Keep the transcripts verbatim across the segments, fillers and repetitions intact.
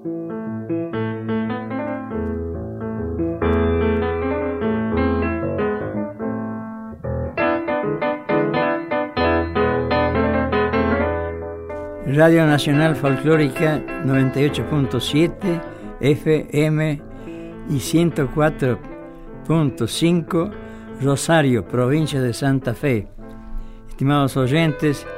Radio Nacional Folclórica noventa y ocho punto siete F M y ciento cuatro punto cinco Rosario, provincia de Santa Fe. Estimados oyentes,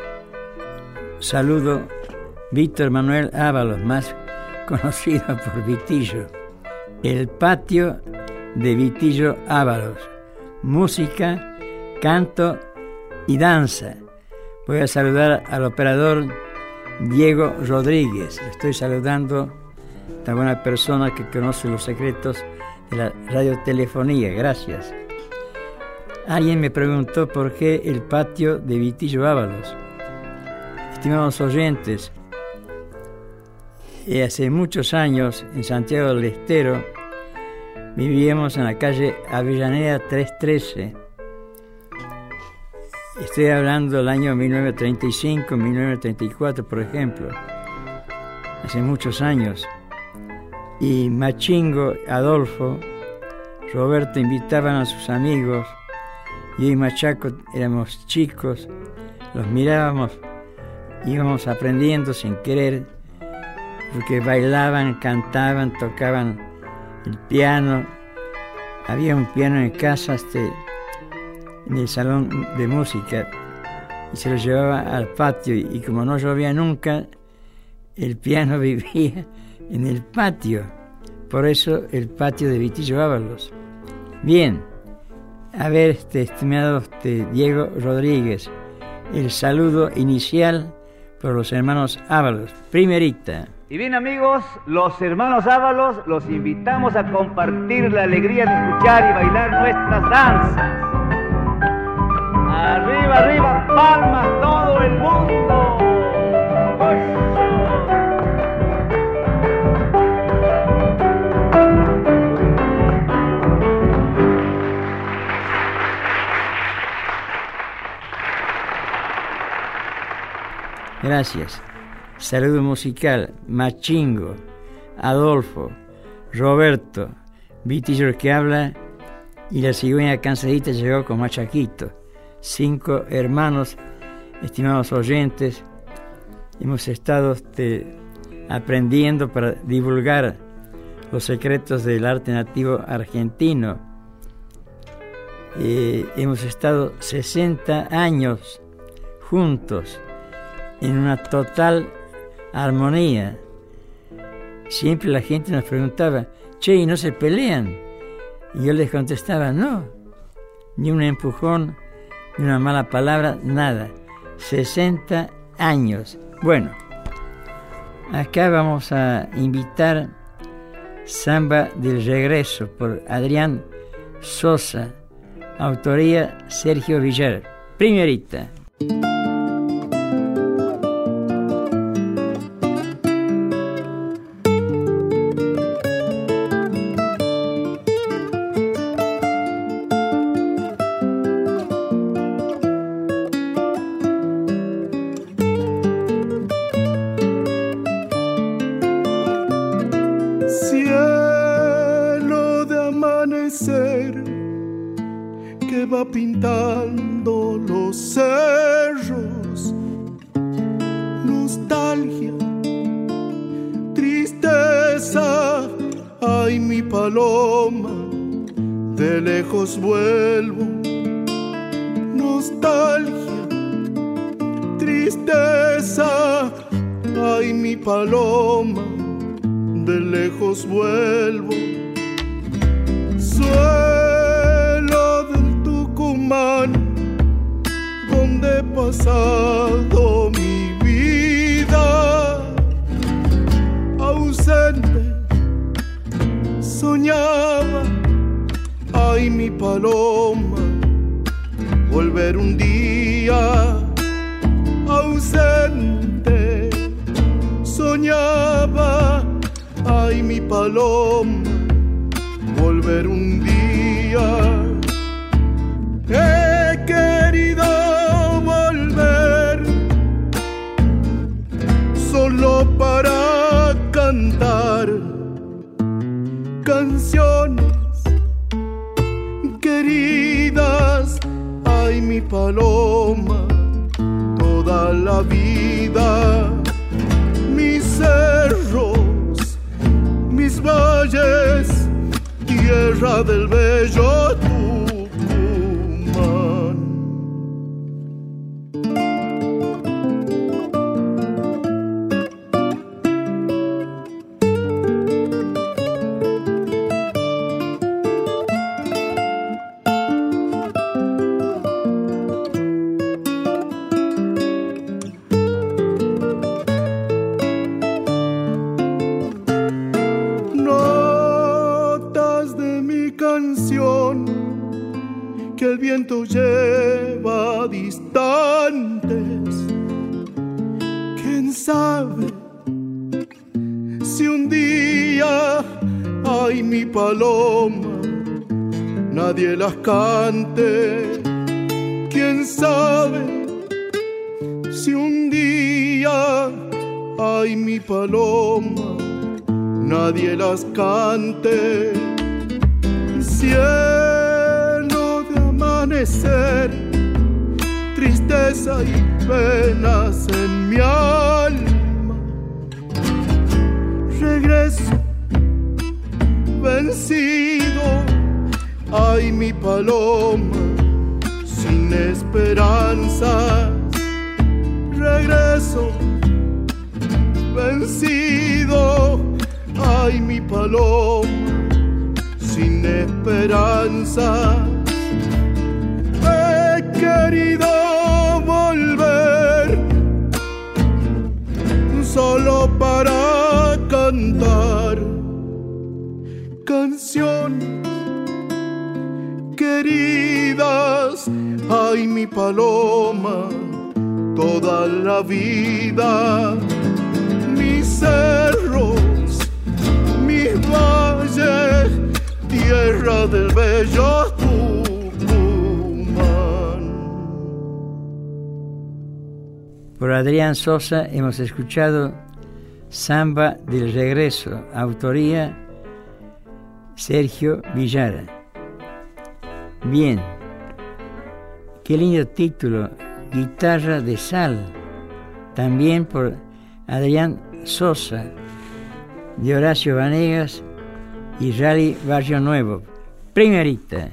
saludo Víctor Manuel Ábalos, más conocido por Vitillo. El patio de Vitillo Ábalos. Música, canto y danza. Voy a saludar al operador Diego Rodríguez. Estoy saludando a esta buena persona que conoce los secretos de la radiotelefonía. Gracias. Alguien me preguntó por qué el patio de Vitillo Ábalos. Estimados oyentes, hace muchos años en Santiago del Estero vivíamos en la calle Avellaneda trescientos trece. Estoy hablando del año mil novecientos treinta y cinco, mil novecientos treinta y cuatro, por ejemplo. Hace muchos años. Y Machingo, Adolfo, Roberto invitaban a sus amigos. Yo y Machaco éramos chicos, los mirábamos, íbamos aprendiendo sin querer, porque bailaban, cantaban, tocaban el piano. Había un piano en casa, este... en el salón de música, y se lo llevaba al patio, y como no llovía nunca, el piano vivía en el patio. Por eso el patio de Vitillo Ábalos. Bien, a ver, este, estimado este, Diego Rodríguez, el saludo inicial por los hermanos Ábalos. Primerita. Y bien, amigos, los hermanos Ábalos los invitamos a compartir la alegría de escuchar y bailar nuestras danzas. Arriba, arriba, palmas todo el mundo. Gracias. Saludo musical, Machingo, Adolfo, Roberto, Vitillo el que habla, y la cigüeña cansadita llegó con Machaquito. Cinco hermanos, estimados oyentes, hemos estado este, aprendiendo para divulgar los secretos del arte nativo argentino. Eh, hemos estado sesenta años juntos en una total armonía. Siempre la gente nos preguntaba, che, ¿y no se pelean? Y yo les contestaba, no, ni un empujón, ni una mala palabra, nada. sesenta años. Bueno, acá vamos a invitar Samba del Regreso por Adrián Sosa, autoría Sergio Villar. Primerita. Pintando los cerros, nostalgia, tristeza, ay mi paloma, de lejos vuelvo. Nostalgia, tristeza, ay mi paloma, de lejos vuelvo. Donde he pasado mi vida, ausente, soñaba, ay mi paloma, volver un día. Ausente, soñaba, ay mi paloma, volver un día. He querido volver solo para cantar cantar canciones queridas. Ay, mi paloma, toda la vida, mis cerros, mis valles, tierra del bello Tucumán. Que el viento lleva distantes. ¿Quién sabe si un día, ay, mi paloma, nadie las cante? ¿Quién sabe si un día, ay, mi paloma, nadie las cante? Cielo de amanecer, tristeza y penas en mi alma. Regreso vencido, ay, mi paloma, sin esperanzas. Regreso vencido, ay, mi paloma, sin esperanza. He querido volver solo para cantar canciones queridas. Ay, mi paloma, toda la vida, mis cerros, mis valles, tierra del bello Tucumán. Por Adrián Sosa hemos escuchado Samba del Regreso, autoría Sergio Villara. Bien, qué lindo título, Guitarra de Sal, también por Adrián Sosa, de Horacio Vanegas y Rally Barrio Nuevo. Primerita.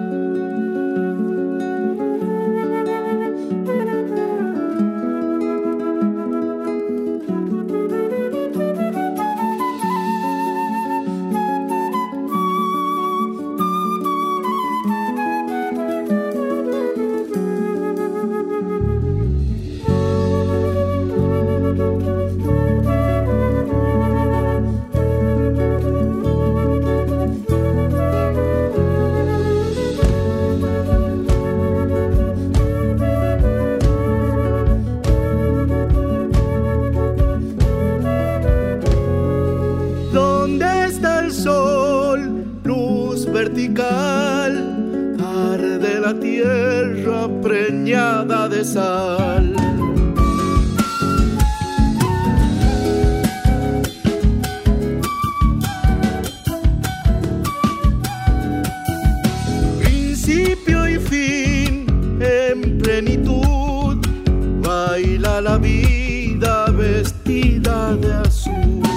Vertical, arde la tierra preñada de sal. Principio y fin en plenitud, baila la vida vestida de azul.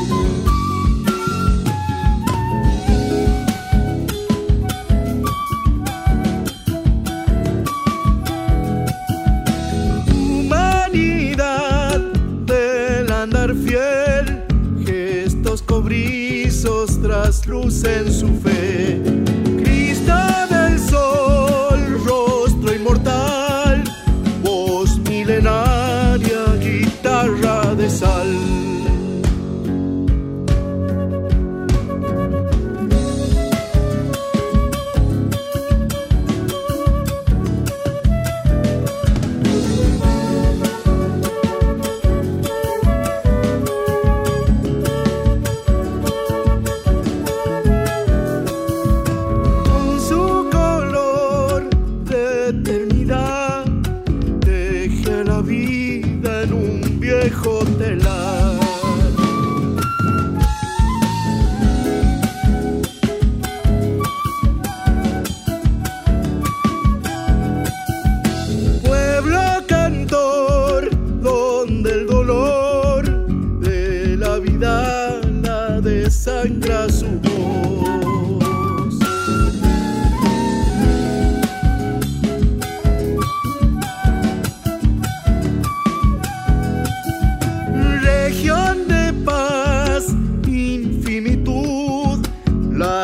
Fiel, gestos cobrizos traslucen su fe. Crista del sol, rostro inmortal, voz milenaria, guitarra de sal.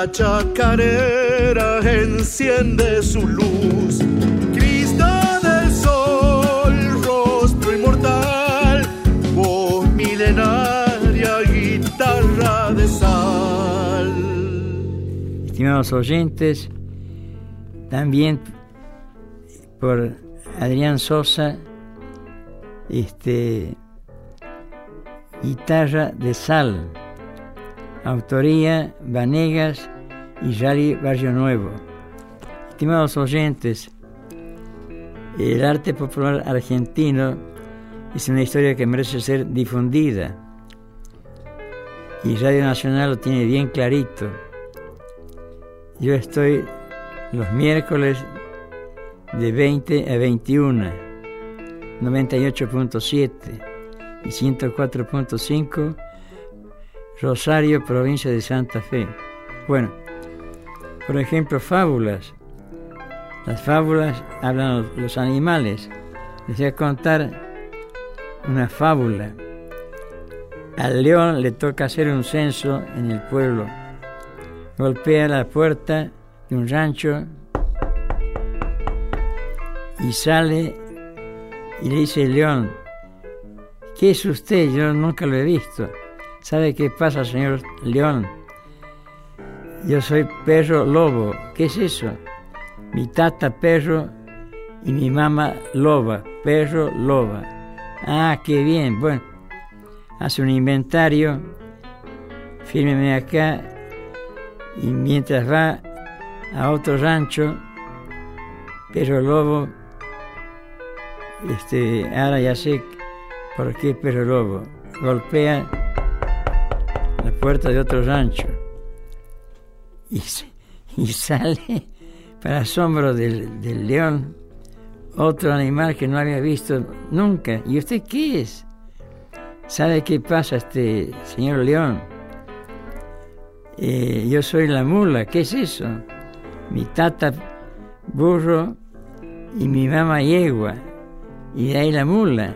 la chacarera enciende su luz. Cristo del sol, rostro inmortal, voz milenaria, guitarra de sal. Estimados oyentes, también por Adrián Sosa, este, guitarra de sal, autoría Vanegas y Yari Barrio Nuevo. Estimados oyentes, el arte popular argentino es una historia que merece ser difundida y Radio Nacional lo tiene bien clarito. Yo estoy los miércoles de veinte a veintiuno, noventa y ocho punto siete y ciento cuatro punto cinco, Rosario, provincia de Santa Fe. Bueno, por ejemplo, fábulas. Las fábulas hablan los, los animales. Les voy a contar una fábula. Al león le toca hacer un censo en el pueblo. Golpea la puerta de un rancho y sale y le dice el león: ¿qué es usted? Yo nunca lo he visto. ¿Sabe qué pasa, señor león? Yo soy perro lobo. ¿Qué es eso? Mi tata perro y mi mamá loba. Perro loba. Ah, qué bien. Bueno, hace un inventario, fírmeme acá, y mientras va a otro rancho, perro lobo, este, ahora ya sé por qué perro lobo, golpea la puerta de otro rancho y, y sale, para asombro del, del león, otro animal que no había visto nunca. ¿Y usted qué es? ¿Sabe qué pasa, este señor león? Eh, yo soy la mula. ¿Qué es eso? Mi tata burro y mi mamá yegua, y de ahí la mula.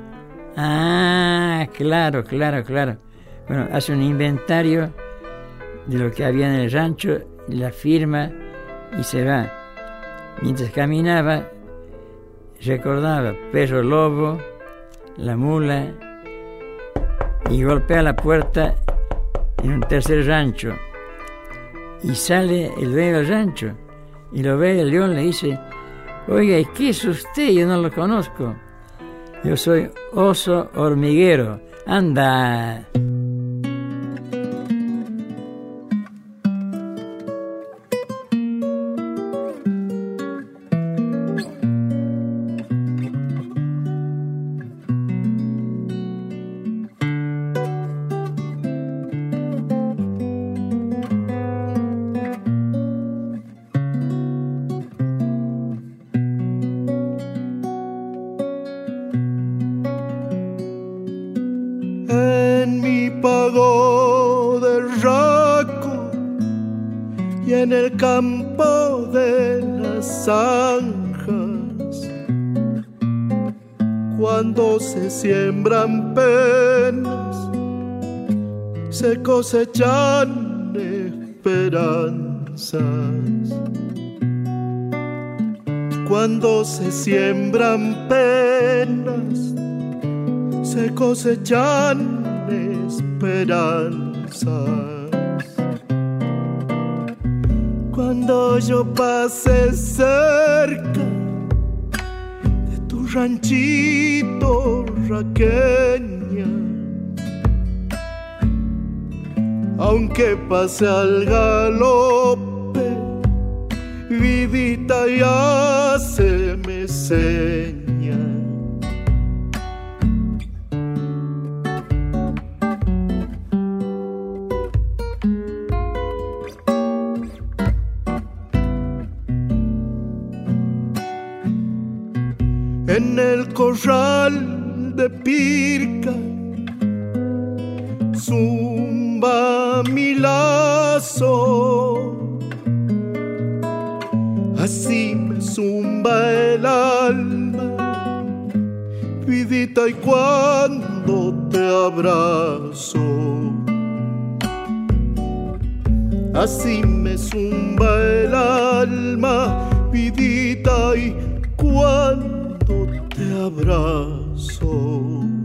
Ah, claro, claro, claro. Bueno, hace un inventario de lo que había en el rancho, la firma y se va. Mientras caminaba, recordaba perro lobo, la mula, y golpea la puerta en un tercer rancho. Y sale el dueño del rancho y lo ve el león, le dice: oiga, ¿y qué es usted? Yo no lo conozco. Yo soy oso hormiguero. Anda. En el campo de las zanjas, cuando se siembran penas, se cosechan esperanzas. Cuando se siembran penas, se cosechan esperanzas. Cuando yo pase cerca de tu ranchito, raqueña, aunque pase al galope, vidita ya se me seña. En el corral de Pirca zumba mi lazo, así me zumba el alma, vidita, y cuando te abrazo, así me zumba el alma, vidita, y cuando te abrazo.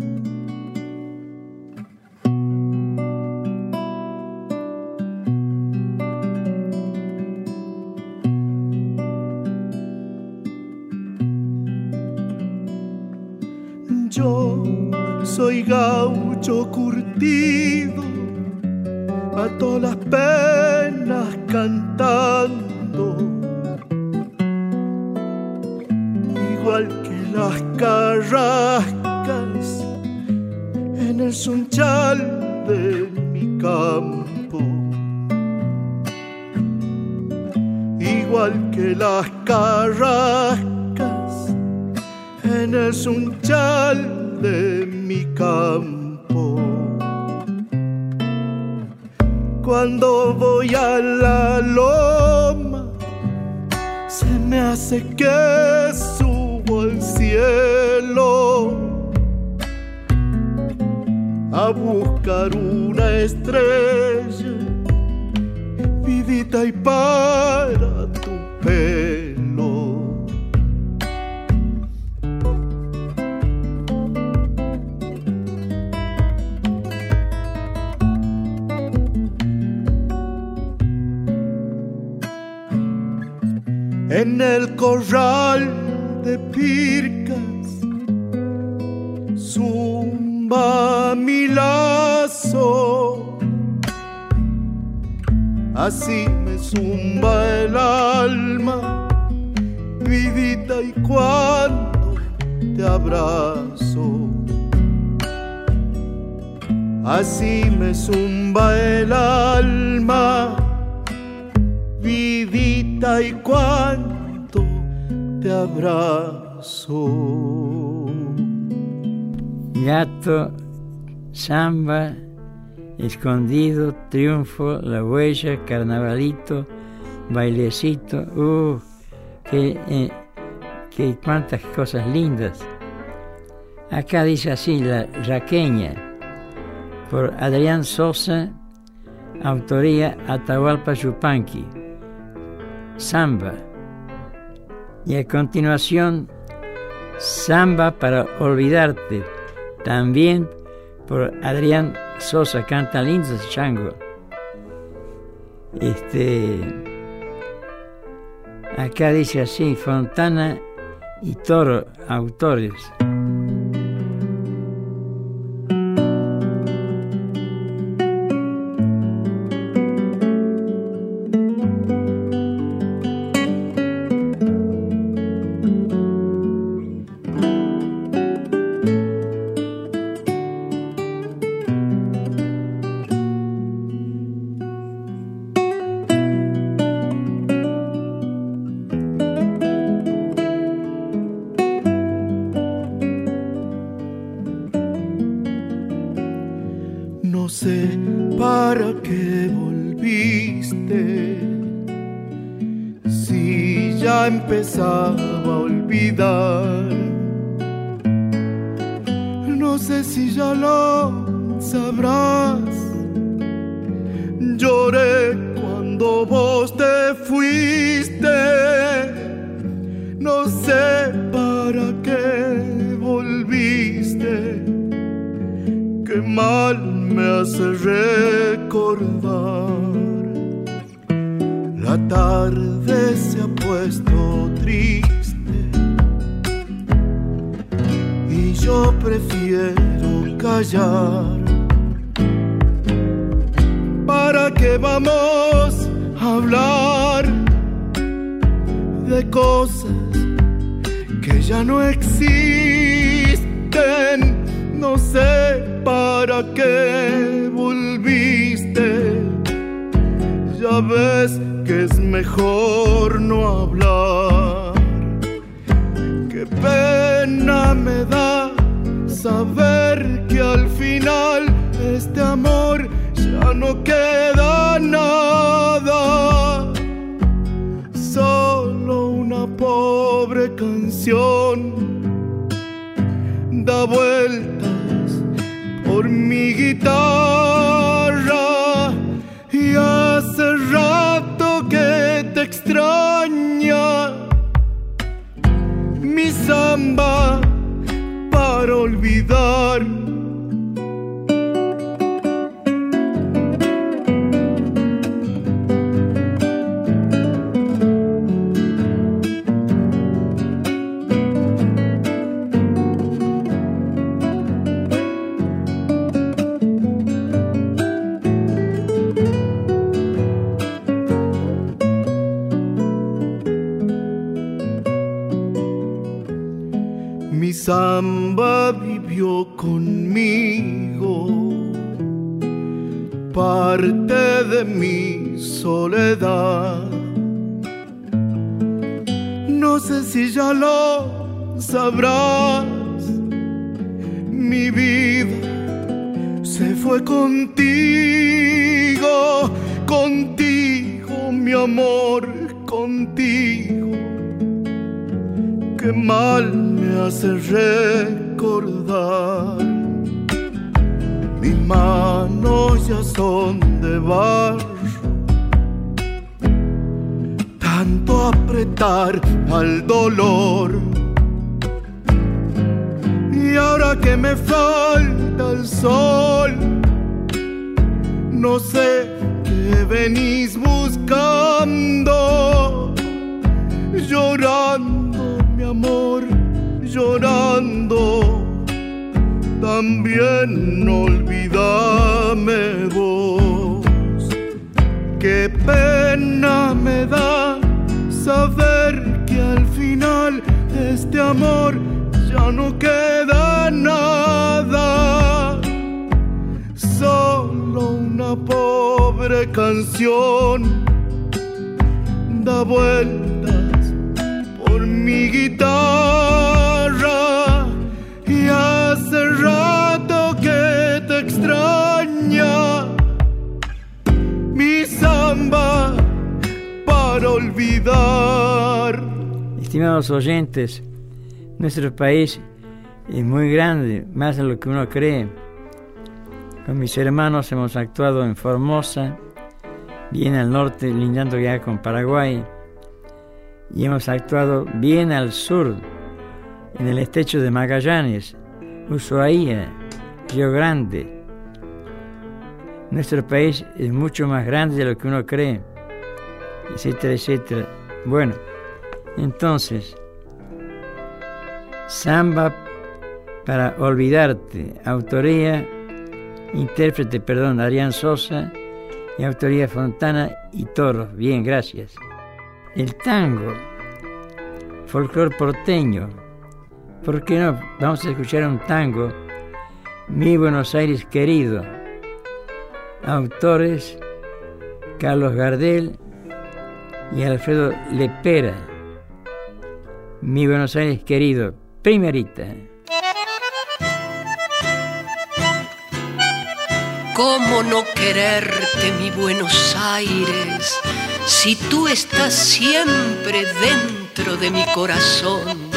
Yo soy gaucho curtido, a todas las penas cantando, igual que las carrascas en el sunchal de mi campo, igual que las carrascas en el sunchal de mi campo. Cuando voy a la loma, se me hace que subo al cielo a buscar una estrella, vidita, y para tu pelo. En el corral de Pircas zumba mi lazo, así me zumba el alma, vidita, y cuando te abrazo, así me zumba el alma, vidita, y cuando te abrazo. Gato, samba, escondido, triunfo, la huella, carnavalito, bailecito, uh, que, eh, que cuántas cosas lindas. Acá dice así, la Raqueña, por Adrián Sosa, autoría Atahualpa Yupanqui, samba. Y a continuación, Samba para olvidarte, también por Adrián Sosa, canta lindo ese chango. Este, acá dice así, Fontana y Toro, autores. No sé para qué volviste, si ya empezaba a olvidar. No sé si ya lo sabrás. Lloré cuando vos te fuiste. No sé para qué volviste. Qué mal me hace recordar. La tarde se ha puesto triste y yo prefiero callar. ¿Para qué vamos a hablar de cosas que ya no existen? No sé para qué volviste. Ya ves que es mejor no hablar. Qué pena me da saber que al final este amor ya no queda nada. Solo una pobre canción da vueltas por mi guitarra y hace rato samba vivió conmigo parte de mi soledad. No sé si ya lo sabrás, mi vida se fue contigo, contigo, mi amor, contigo. Qué mal me hace recordar. Mis manos ya son de barro, tanto apretar al dolor. Y ahora que me falta el sol, no sé qué venís buscando. Llorando, mi amor, llorando. También olvídame vos. Qué pena me da saber que al final de este amor ya no queda nada, solo una pobre canción da vueltas por mi guitarra, y hace rato que te extraña mi samba para olvidar. Estimados oyentes, nuestro país es muy grande, más de lo que uno cree. Con mis hermanos hemos actuado en Formosa, bien al norte, lindando ya con Paraguay, y hemos actuado bien al sur, en el estrecho de Magallanes, Ushuaia, Río Grande. Nuestro país es mucho más grande de lo que uno cree, etcétera, etcétera. Bueno, entonces, samba para olvidarte, autoría, intérprete, perdón, Adrián Sosa, y autoría Fontana y Toro. Bien, gracias. El tango, folclor porteño. ¿Por qué no? Vamos a escuchar un tango, Mi Buenos Aires querido. Autores, Carlos Gardel y Alfredo Lepera. Mi Buenos Aires querido, primerita. ¿Cómo no quererte, mi Buenos Aires, si tú estás siempre dentro de mi corazón?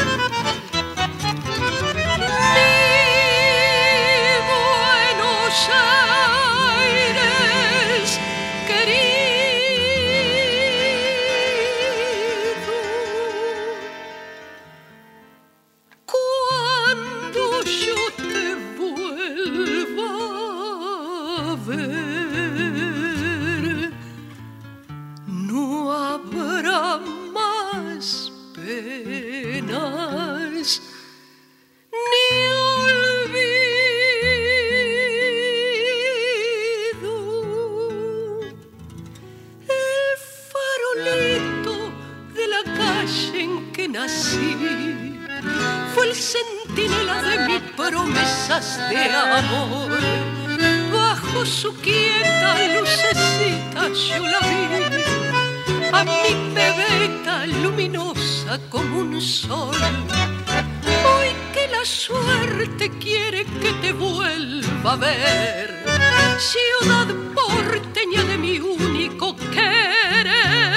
Fue el centinela de mis promesas de amor. Bajo su quieta lucecita yo la vi, a mi bebeta luminosa como un sol. Hoy que la suerte quiere que te vuelva a ver, ciudad porteña de mi único querer,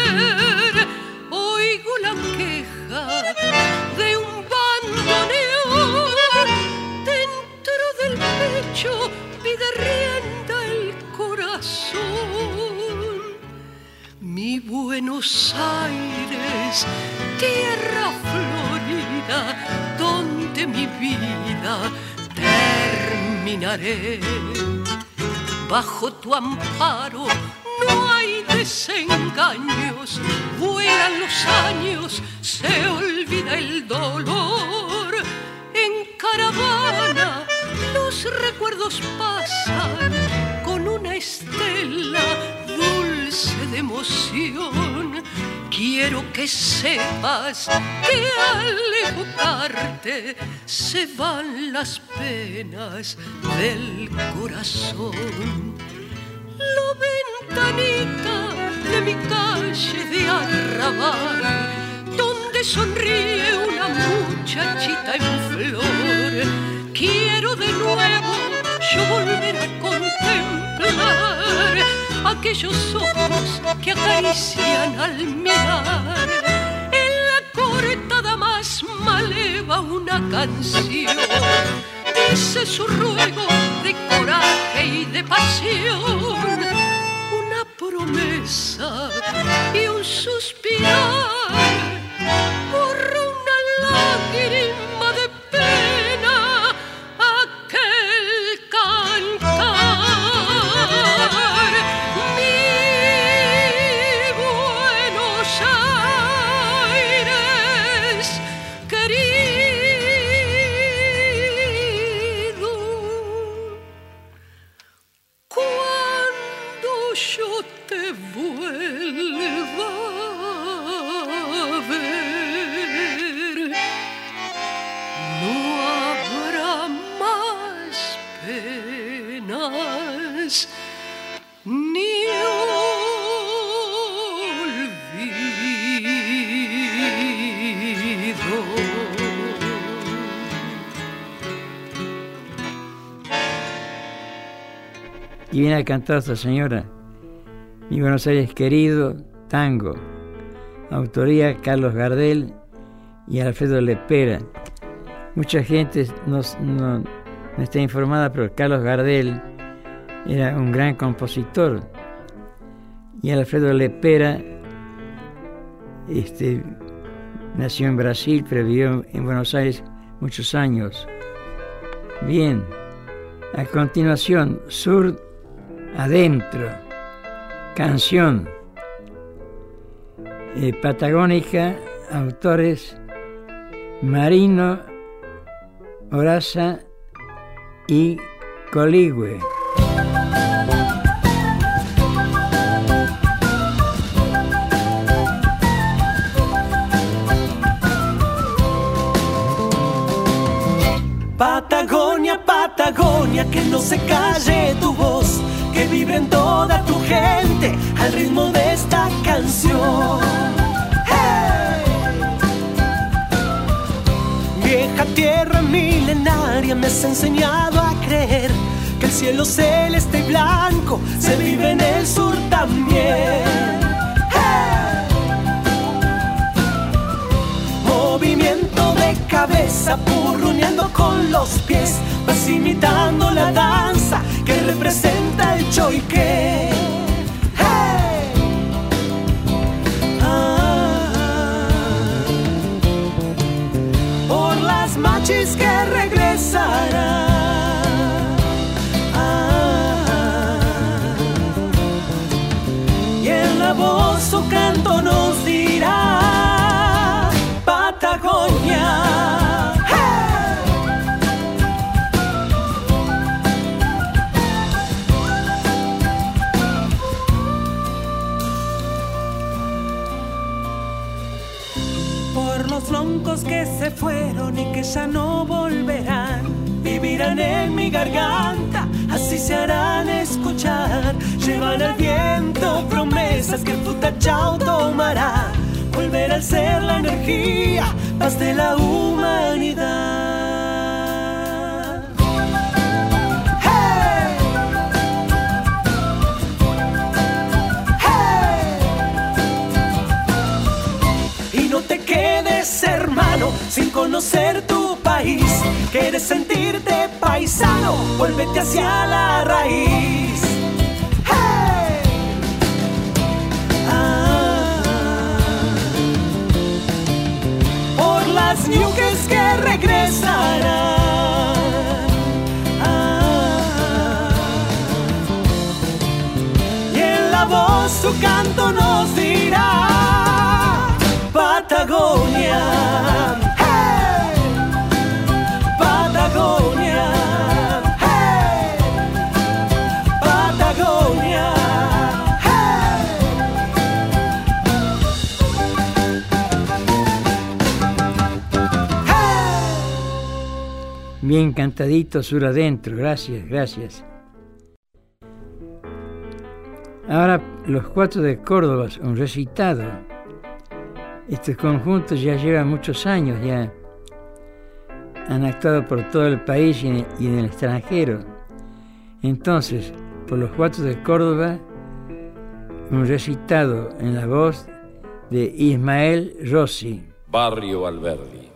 oigo la queja de un bandoneón dentro del pecho, pide rienda el corazón. Mi Buenos Aires, tierra florida, donde mi vida terminaré. Bajo tu amparo no hay desengaños, vuelan los años, se olvida el dolor. En caravana los recuerdos pasan con una estela dulce de emoción, quiero que sepas que al evocarte se van las penas del corazón. La ventanita de mi calle de arrabal, donde sonríe una muchachita en flor, quiero de nuevo yo volver a contemplar aquellos ojos que acarician al mirar. En la cortada más maleva una canción dice su ruego de coraje y de pasión, una promesa y un suspirar, borra una lágrima de pena aquel cantar. Mi Buenos Aires querido, cuando yo te vuelva a ver, no habrá más penas ni olvido. Y viene a cantar esta señora, Mi Buenos Aires querido, tango, autoría Carlos Gardel y Alfredo Lepera. Mucha gente no, no, no está informada, pero Carlos Gardel era un gran compositor y Alfredo Lepera este, nació en Brasil, pero vivió en Buenos Aires muchos años. Bien, a continuación, Sur Adentro, canción eh, patagónica, autores Marino, Oraza y Coligüe. Patagonia, Patagonia, que no se calle tu voz, que vibre en toda tu gente al ritmo de esta canción. ¡Hey! Vieja tierra milenaria, me has enseñado a creer que el cielo celeste y blanco se vive en el sur también. ¡Hey! Movimiento de cabeza, purruneando con los pies, vas imitando la danza que representa el choique. ¡Hey! Ah, por las machis que regresarán. Ah, y en la voz su canto nos dirá Patagonia. Troncos que se fueron y que ya no volverán, vivirán en mi garganta, así se harán escuchar. Llevan al viento promesas que el Futachao tomará. Volver al ser la energía, paz de la humanidad. ¡Hey! ¡Hey! Y no te quedes, hermano, sin conocer tu país. ¿Quieres sentirte paisano? Vuélvete hacia la raíz. ¡Hey! Ah, por las ñuques que regresarán. Ah, y en la voz su canto nos dirá Patagonia. ¡Hey! Patagonia. ¡Hey! Patagonia. ¡Hey! bien cantadito sur adentro. Gracias, gracias. Ahora los Cuatro de Córdoba, un recitado. Estos conjuntos ya llevan muchos años, ya han actuado por todo el país y en, y en el extranjero. Entonces, por los Cuatro de Córdoba, un recitado en la voz de Ismael Rossi. Barrio Alberdi.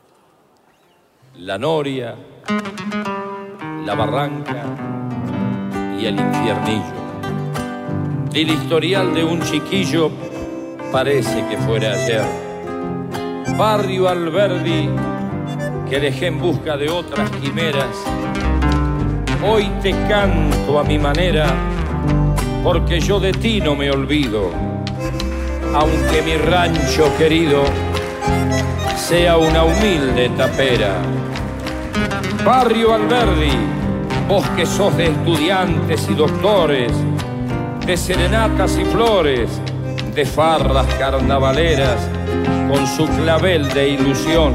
La Noria, la Barranca y el Infiernillo. El historial de un chiquillo parece que fuera ayer. Barrio Alberdi, que dejé en busca de otras quimeras. Hoy te canto a mi manera, porque yo de ti no me olvido, aunque mi rancho querido sea una humilde tapera. Barrio Alberdi, vos que sos de estudiantes y doctores, de serenatas y flores, de farras carnavaleras, con su clavel de ilusión,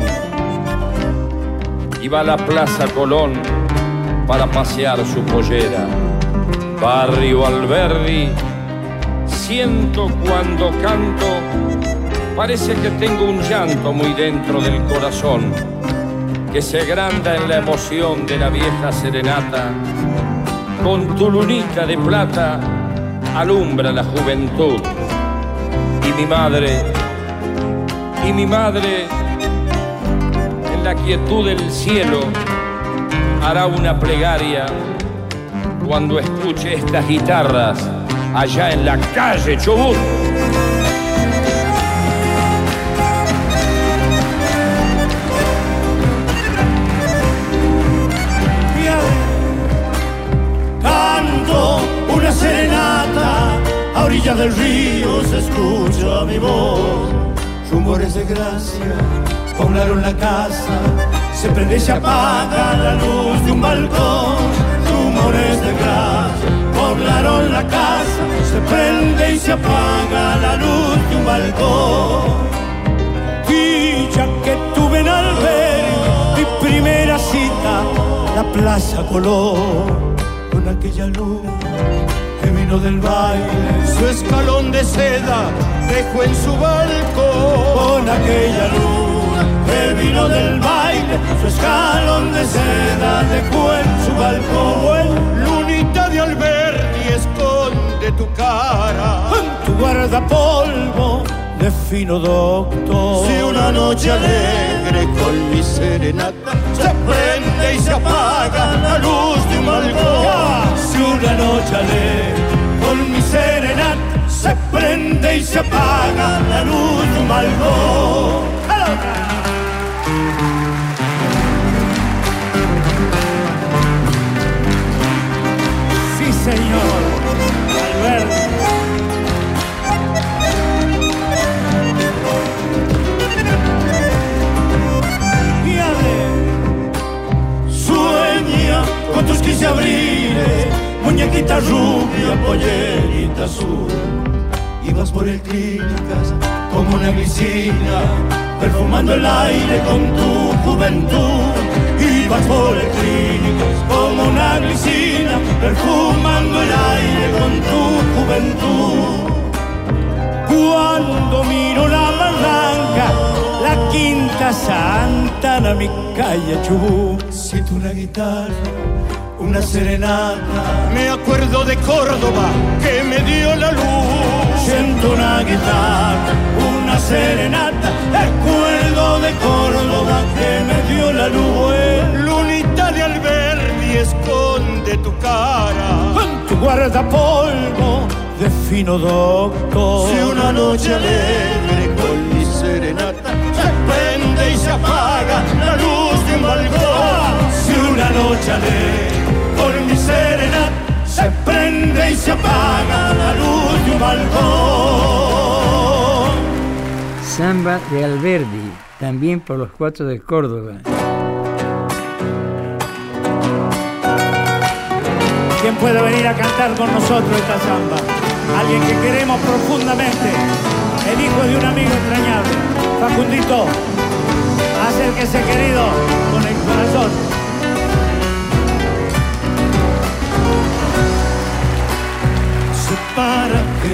iba a la Plaza Colón para pasear su pollera. Barrio Alberdi, siento cuando canto, parece que tengo un llanto muy dentro del corazón, que se agranda en la emoción de la vieja serenata. Con tu lunita de plata alumbra la juventud. Y mi madre, y mi madre, en la quietud del cielo, hará una plegaria cuando escuche estas guitarras allá en la calle Chubut. Canto una serenata, a orilla del río se escucha mi voz. Rumores de gracia poblaron la casa, se prende y se apaga la luz de un balcón. Rumores de gracia poblaron la casa, se prende y se apaga la luz de un balcón. Dicha que tuve en Alberdi, mi primera cita, la Plaza Colón, con aquella luna que vino del baile, su escalón de seda dejó en su balcón. Con aquella luna que vino del baile, su escalón de seda dejó en su balcón. Lunita de Alberdi, esconde tu cara en tu guardapolvo de fino doctor. Si una noche alegre con mi serenata se prende y se apaga la luz de un balcón. Si una noche alegre con mi serenata se prende y se apaga la luz de un balcón. Sí, señor, Alberdi. Y a ver, sueña con tus quince abriles, muñequita rubia, pollerita azul. Ibas por el Clínicas como una glicina, perfumando el aire con tu juventud. Ibas por el Clínicas como una glicina, perfumando el aire con tu juventud. Cuando miro la barranca, la Quinta Santana, mi calle Chubut, siento una guitarra, una serenata. Me acuerdo de Córdoba que me dio la luz. Siento una guitarra, una serenata. Recuerdo de Córdoba que me dio la luz. Lunita de Alberdi, esconde tu cara en tu guardapolvo de fino doctor. Si una noche alegre con mi serenata se prende y se apaga la luz de un balcón. Si una noche alegre con mi serenata se prende y se apaga la luz de un balcón. Samba de Alberdi, también por los Cuatro de Córdoba. ¿Quién puede venir a cantar con nosotros esta samba? Alguien que queremos profundamente, el hijo de un amigo entrañable. Facundito, acérquese querido, con el corazón.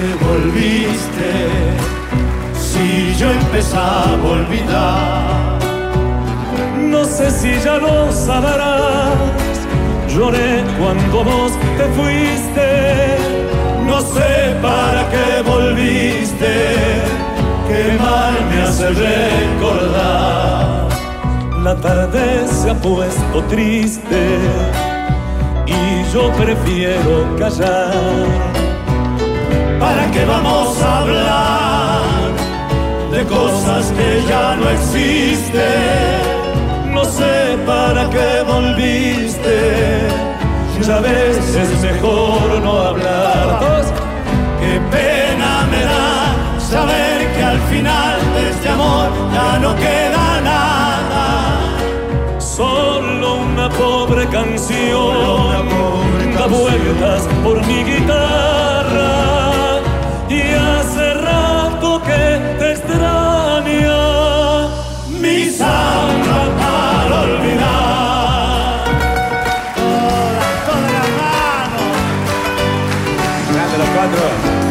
que volviste, si yo empezaba a olvidar. No sé si ya lo sabrás, lloré cuando vos te fuiste. No sé para qué volviste, qué mal me hace recordar. La tarde se ha puesto triste y yo prefiero callar. ¿Para qué vamos a hablar de cosas que ya no existen? No sé para qué volviste, ya ves, es mejor no hablar. Qué pena me da saber que al final de este amor ya no queda nada. Solo una pobre canción da vueltas por mi guitarra y hace rato que te extraña mi samba para olvidar. Todas, todas las manos. Grande los cuatro.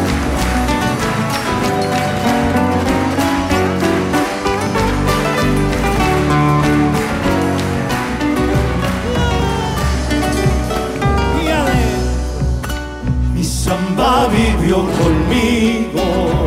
Mi samba vivió conmigo,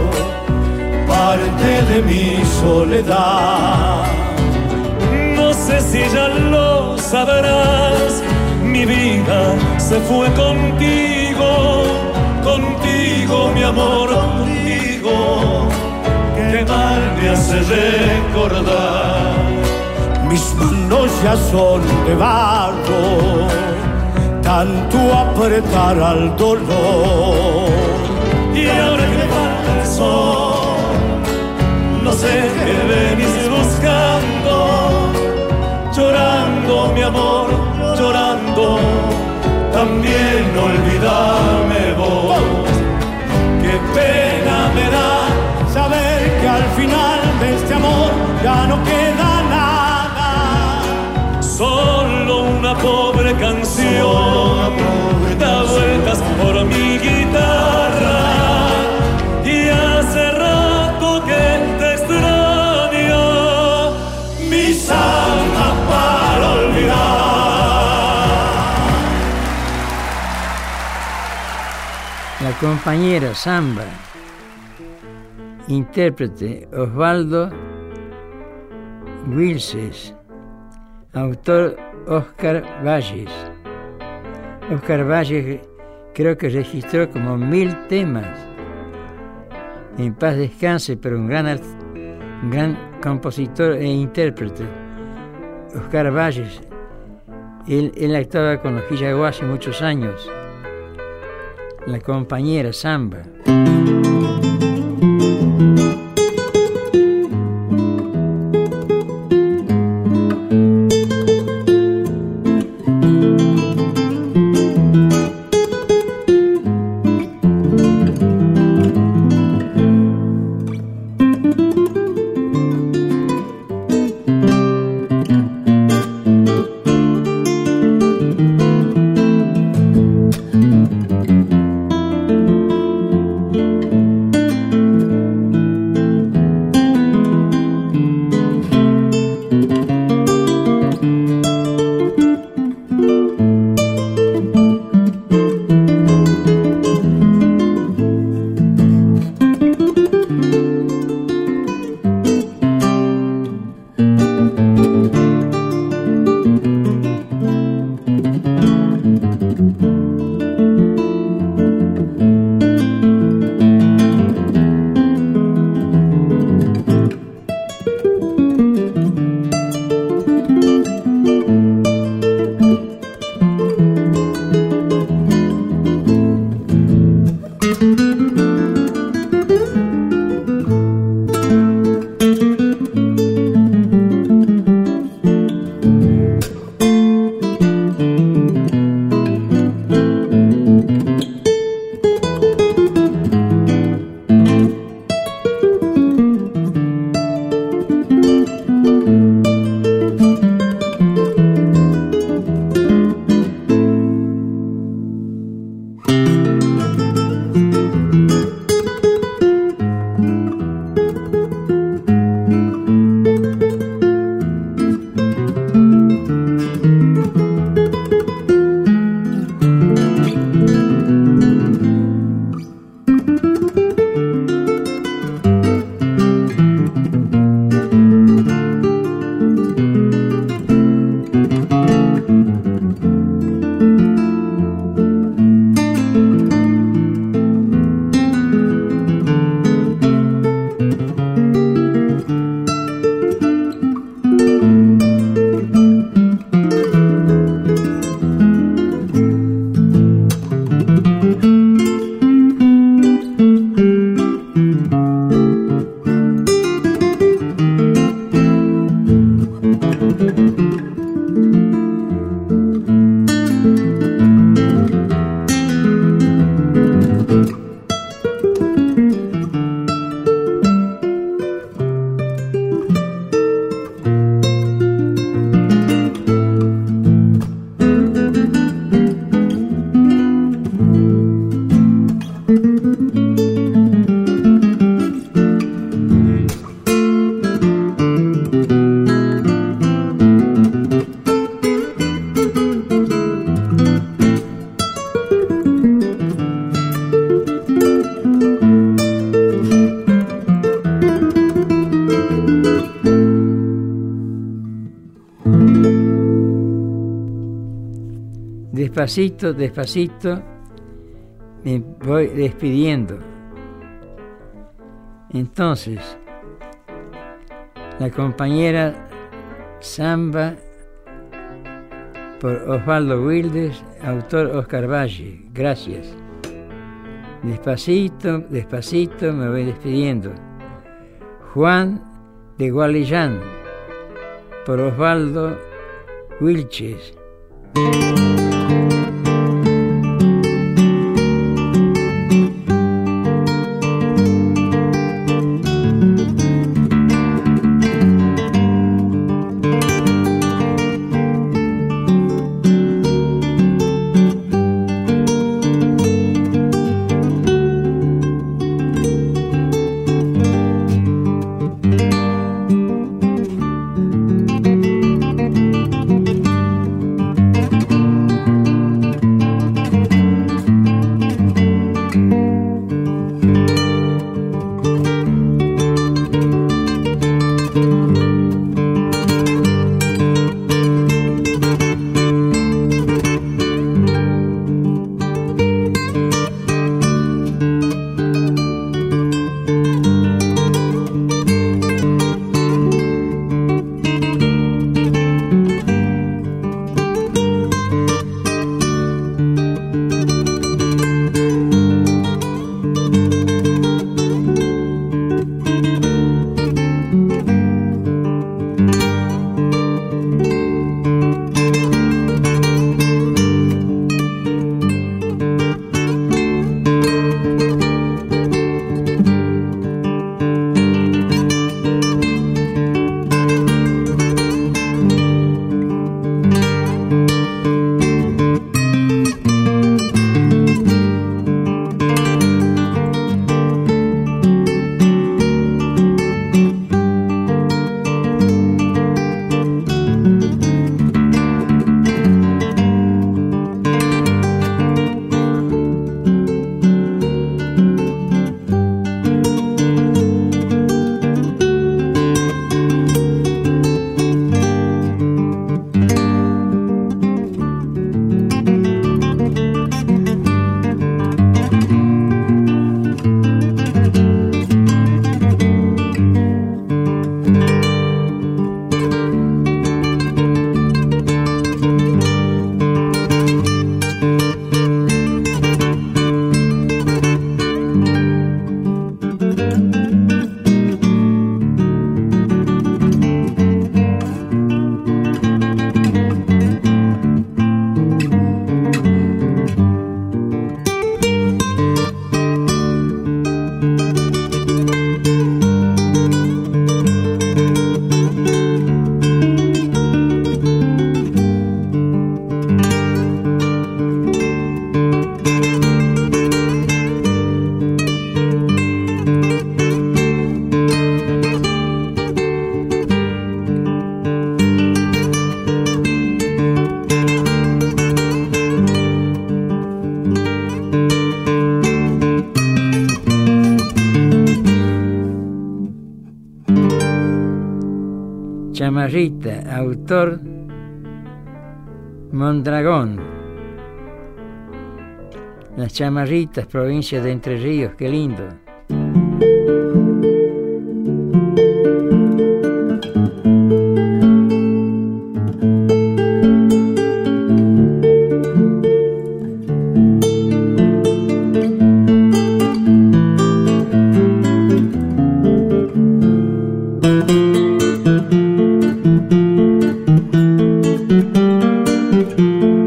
parte de mi soledad. No sé si ya lo sabrás, mi vida se fue contigo, contigo mi amor, contigo, que mal me hace recordar. Mis manos ya son de barro, tanto apretar al dolor. Y ahora que me falta el sol, no sé qué venís buscando, llorando mi amor, llorando, también olvidarme vos. Qué pena me da saber que al final de este amor ya no queda nada. Solo una pobre canción da vueltas por mi guitarra y hace rato que te extraña mi samba para olvidar. La compañera samba, intérprete Osvaldo Wilces, autor Oscar Valles. Oscar Valles creo que registró como mil temas. En paz descanse, pero un gran, un gran compositor e intérprete. Oscar Valles, él, él actuaba con los Quillagua hace muchos años. La compañera samba. despacito, despacito, me voy despidiendo. Entonces, la compañera Samba por Osvaldo Wildes, autor Oscar Valle. Gracias. Despacito, despacito me voy despidiendo. Juan de Gualeyán por Osvaldo Wilches. Chamarrita, autor Mondragón. Las Chamarritas, provincia de Entre Ríos, qué lindo.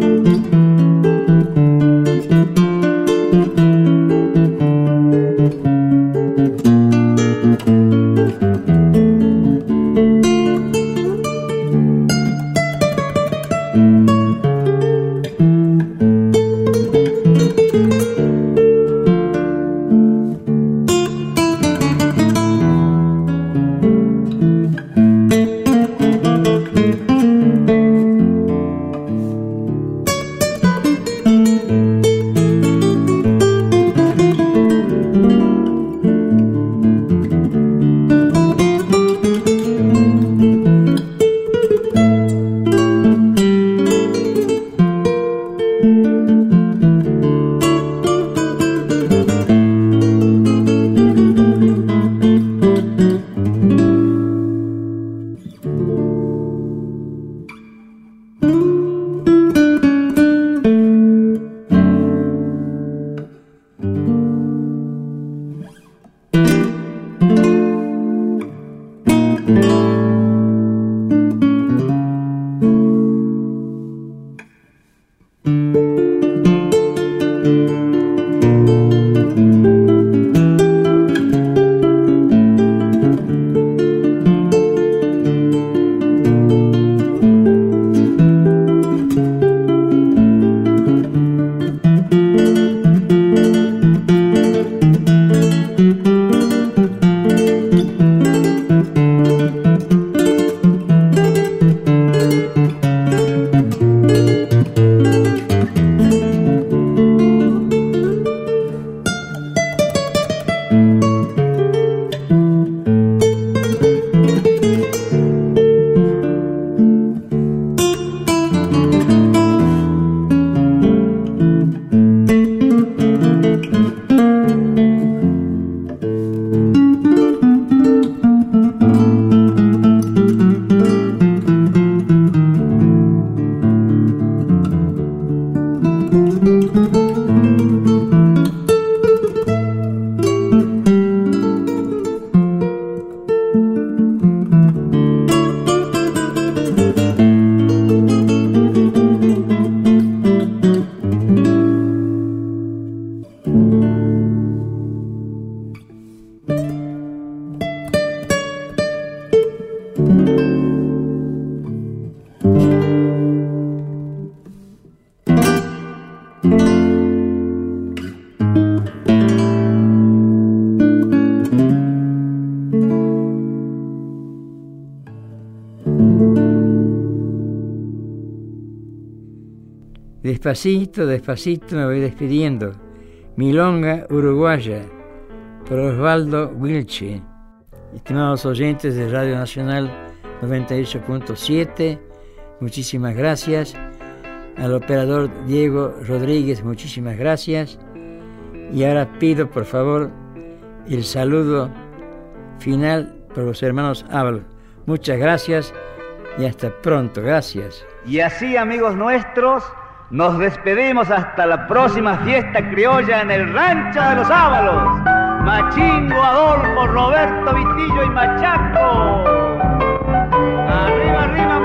Thank you. Despacito, despacito me voy despidiendo. Milonga uruguaya, por Osvaldo Wilche. Estimados oyentes de Radio Nacional noventa y ocho punto siete, muchísimas gracias. Al operador Diego Rodríguez, muchísimas gracias. Y ahora pido, por favor, el saludo final por los hermanos Ábalos. Muchas gracias y hasta pronto. Gracias. Y así, amigos nuestros, nos despedimos hasta la próxima fiesta criolla en el Rancho de los Ábalos. Machingo, Adolfo, Roberto, Vitillo y Machaco. Arriba, arriba.